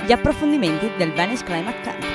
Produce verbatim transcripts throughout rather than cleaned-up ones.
Gli approfondimenti del Venice Climate Camp.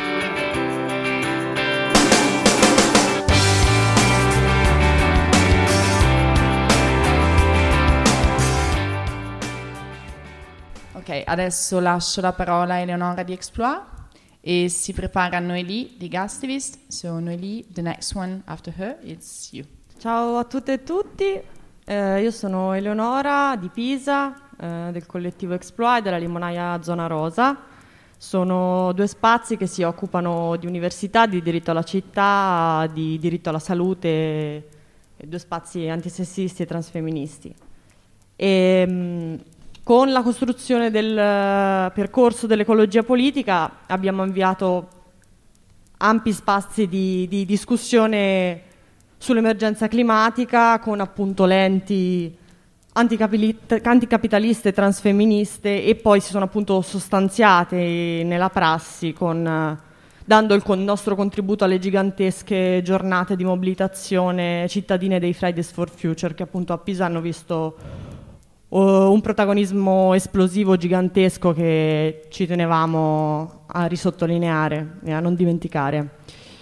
Ok, adesso lascio la parola a Eleonora di Exploit e si prepara Noélie di Gastivist. So Noélie, the next one after her, it's you. Ciao a tutte e tutti, eh, io sono Eleonora di Pisa, eh, del collettivo Exploit e della Limonaia Zona Rosa. Sono due spazi che si occupano di università, di diritto alla città, di diritto alla salute, e due spazi antisessisti e transfemministi. E, mh, con la costruzione del uh, percorso dell'ecologia politica abbiamo avviato ampi spazi di, di discussione sull'emergenza climatica con appunto lenti anticapitaliste, transfemministe, e poi si sono appunto sostanziate nella prassi con, uh, dando il con- nostro contributo alle gigantesche giornate di mobilitazione cittadine dei Fridays for Future, che appunto a Pisa hanno visto uh, un protagonismo esplosivo gigantesco che ci tenevamo a risottolineare e a non dimenticare.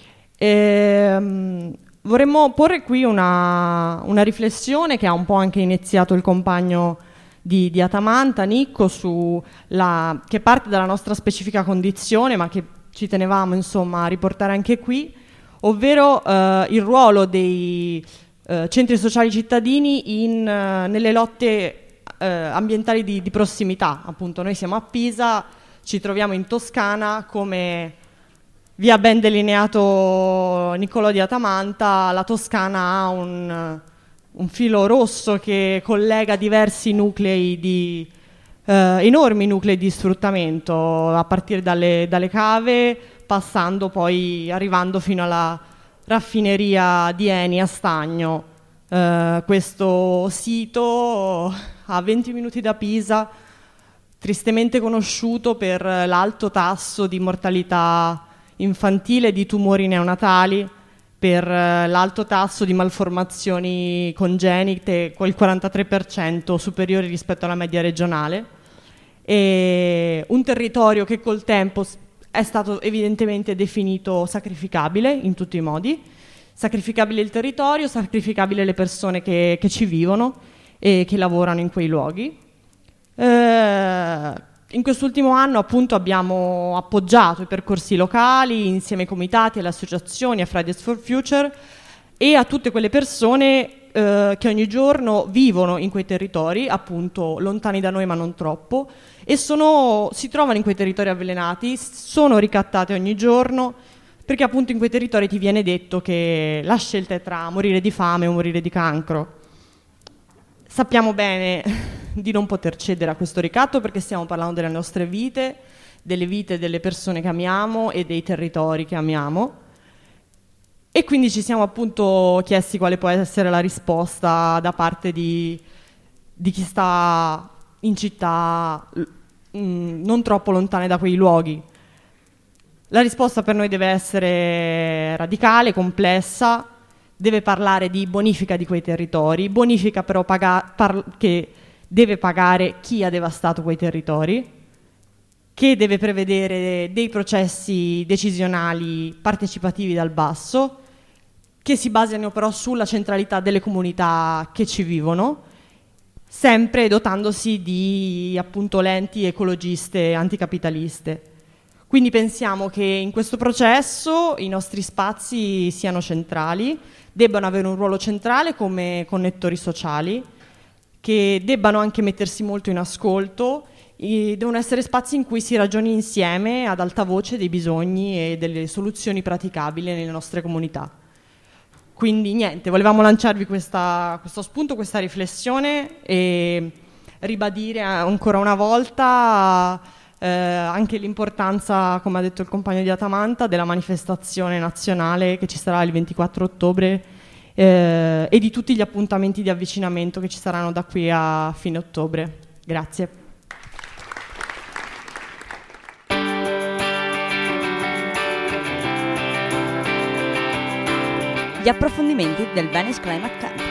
E, um, Vorremmo porre qui una, una riflessione che ha un po' anche iniziato il compagno di, di Atamanta, Nicco, su la, che parte dalla nostra specifica condizione, ma che ci tenevamo insomma a riportare anche qui, ovvero eh, il ruolo dei eh, centri sociali cittadini in, eh, nelle lotte eh, ambientali di, di prossimità. Appunto, noi siamo a Pisa, ci troviamo in Toscana, come vi ha ben delineato Niccolò di Atamanta. La Toscana ha un, un filo rosso che collega diversi nuclei di eh, enormi nuclei di sfruttamento, a partire dalle, dalle cave, passando poi arrivando fino alla raffineria di Eni a Stagno. Eh, questo sito a venti minuti da Pisa, tristemente conosciuto per l'alto tasso di mortalità infantile, di tumori neonatali, per uh, l'alto tasso di malformazioni congenite, con il quarantatré per cento superiore rispetto alla media regionale, e un territorio che col tempo è stato evidentemente definito sacrificabile in tutti i modi. Sacrificabile il territorio, sacrificabile le persone che, che ci vivono e che lavorano in quei luoghi. Eh, In quest'ultimo anno appunto abbiamo appoggiato i percorsi locali insieme ai comitati, alle associazioni, a Fridays for Future e a tutte quelle persone eh, che ogni giorno vivono in quei territori, appunto lontani da noi ma non troppo, e sono, si trovano in quei territori avvelenati, sono ricattate ogni giorno, perché appunto in quei territori ti viene detto che la scelta è tra morire di fame o morire di cancro. Sappiamo bene di non poter cedere a questo ricatto, perché stiamo parlando delle nostre vite, delle vite delle persone che amiamo e dei territori che amiamo, e quindi ci siamo appunto chiesti quale può essere la risposta da parte di, di chi sta in città mh, non troppo lontane da quei luoghi. La risposta per noi deve essere radicale, complessa, deve parlare di bonifica di quei territori, bonifica però paga- par- che deve pagare chi ha devastato quei territori, che deve prevedere dei processi decisionali partecipativi dal basso, che si basino però sulla centralità delle comunità che ci vivono, sempre dotandosi di appunto lenti ecologiste e anticapitaliste. Quindi pensiamo che in questo processo i nostri spazi siano centrali, debbano avere un ruolo centrale come connettori sociali, che debbano anche mettersi molto in ascolto, e devono essere spazi in cui si ragioni insieme ad alta voce dei bisogni e delle soluzioni praticabili nelle nostre comunità. Quindi niente, volevamo lanciarvi questa, questo spunto, questa riflessione, e ribadire ancora una volta eh, anche l'importanza, come ha detto il compagno di Atamanta, della manifestazione nazionale che ci sarà il ventiquattro ottobre eh, e di tutti gli appuntamenti di avvicinamento che ci saranno da qui a fine ottobre. Grazie. Gli approfondimenti del Venice Climate Camp.